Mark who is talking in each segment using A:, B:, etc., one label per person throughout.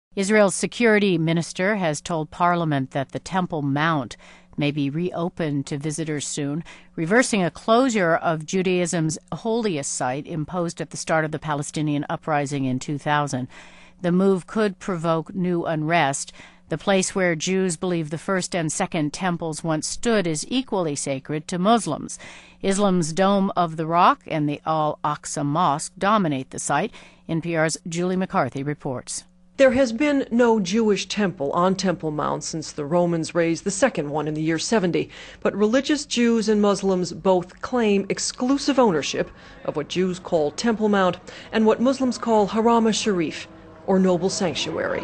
A: Israel's security minister has told Parliament that the Temple Mount may be reopened to visitors soon, reversing a closure of Judaism's holiest site imposed at the start of the Palestinian uprising in 2000. The move could provoke new unrest. The place where Jews believe the first and second temples once stood is equally sacred to Muslims. Islam's Dome of the Rock and the Al-Aqsa Mosque dominate the site. NPR's Julie McCarthy reports.
B: There has been no Jewish temple on Temple Mount since the Romans raised the second one in the year 70. But religious Jews and Muslims both claim exclusive ownership of what Jews call Temple Mount and what Muslims call Haram al-Sharif, or Noble Sanctuary.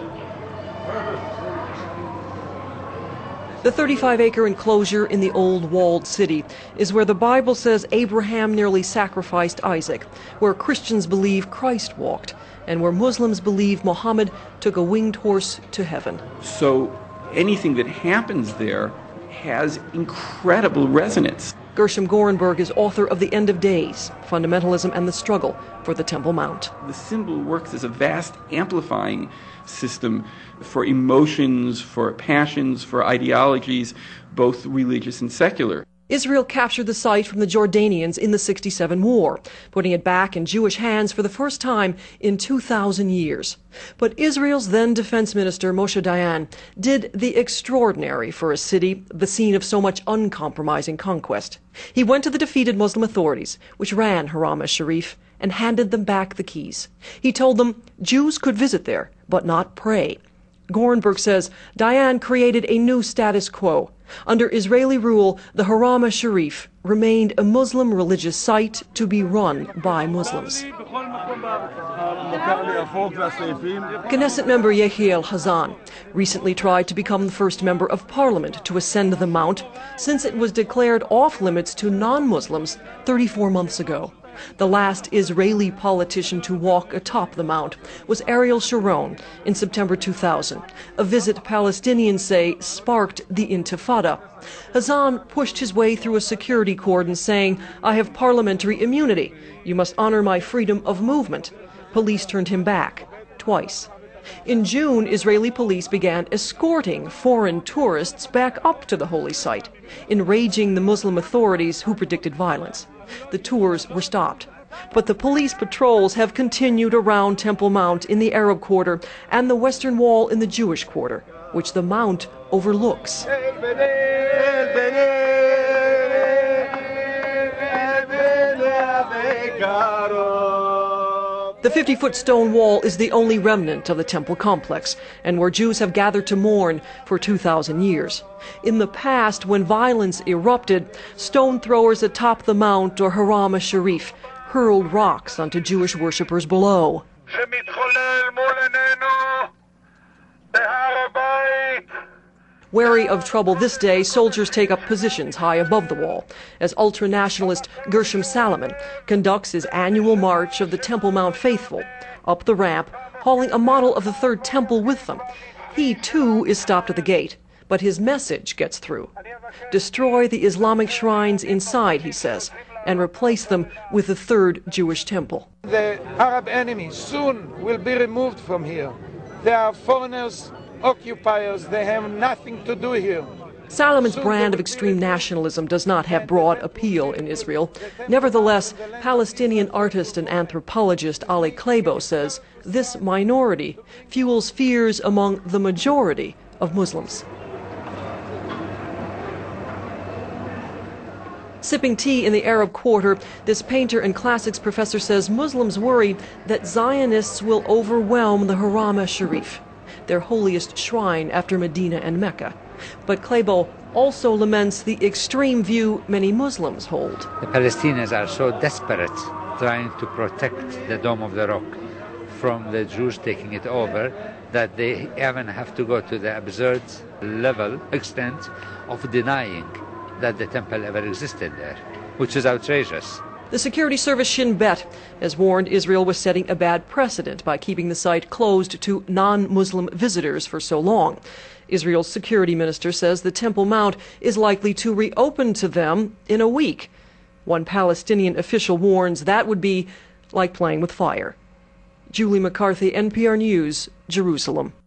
B: The 35-acre enclosure in the old walled city is where the Bible says Abraham nearly sacrificed Isaac, where Christians believe Christ walked, and where Muslims believe Muhammad took a winged horse to heaven.
C: So anything that happens there has incredible resonance.
B: Gershom Gorenberg is author of The End of Days, Fundamentalism and the Struggle for the Temple Mount.
C: The symbol works as a vast amplifying system for emotions, for passions, for ideologies, both religious and secular.
B: Israel captured the site from the Jordanians in the '67 war, putting it back in Jewish hands for the first time in 2,000 years. But Israel's then defense minister, Moshe Dayan, did the extraordinary for a city the scene of so much uncompromising conquest. He went to the defeated Muslim authorities, which ran Haram al-Sharif, and handed them back the keys. He told them Jews could visit there, but not pray. Gorenberg says Dayan created a new status quo. Under Israeli rule, the Haram al-Sharif remained a Muslim religious site to be run by Muslims. Knesset member Yehiel Hazan recently tried to become the first member of parliament to ascend the Mount since it was declared off-limits to non-Muslims 34 months ago. The last Israeli politician to walk atop the Mount was Ariel Sharon in September 2000. A visit Palestinians say sparked the Intifada. Hazan pushed his way through a security cordon saying, "I have parliamentary immunity. You must honor my freedom of movement." Police turned him back twice. In June, Israeli police began escorting foreign tourists back up to the holy site, enraging the Muslim authorities who predicted violence. The tours were stopped, but the police patrols have continued around Temple Mount in the Arab quarter and the Western Wall in the Jewish quarter, which the Mount overlooks. The 50-foot stone wall is the only remnant of the temple complex, and where Jews have gathered to mourn for 2,000 years. In the past, when violence erupted, stone throwers atop the Mount or Haram al-Sharif hurled rocks onto Jewish worshippers below. Wary of trouble this day, soldiers take up positions high above the wall as ultra-nationalist Gershom Salomon conducts his annual march of the Temple Mount faithful up the ramp, hauling a model of the third temple with them. He, too, is stopped at the gate, but his message gets through. Destroy the Islamic shrines inside, he says, and replace them with the third Jewish temple.
D: The Arab enemy soon will be removed from here. They are foreigners, occupiers, they have nothing to do here.
B: Salomon's brand of extreme nationalism does not have broad appeal in Israel. Nevertheless, Palestinian artist and anthropologist Ali Clabo says this minority fuels fears among the majority of Muslims. Sipping tea in the Arab quarter, this painter and classics professor says Muslims worry that Zionists will overwhelm the Haram al-Sharif, their holiest shrine after Medina and Mecca. But Clabo also laments the extreme view many Muslims hold.
E: The Palestinians are so desperate trying to protect the Dome of the Rock from the Jews taking it over that they even have to go to the absurd extent of denying that the temple ever existed there, which is outrageous.
B: The security service Shin Bet has warned Israel was setting a bad precedent by keeping the site closed to non-Muslim visitors for so long. Israel's security minister says the Temple Mount is likely to reopen to them in a week. One Palestinian official warns that would be like playing with fire. Julie McCarthy, NPR News, Jerusalem.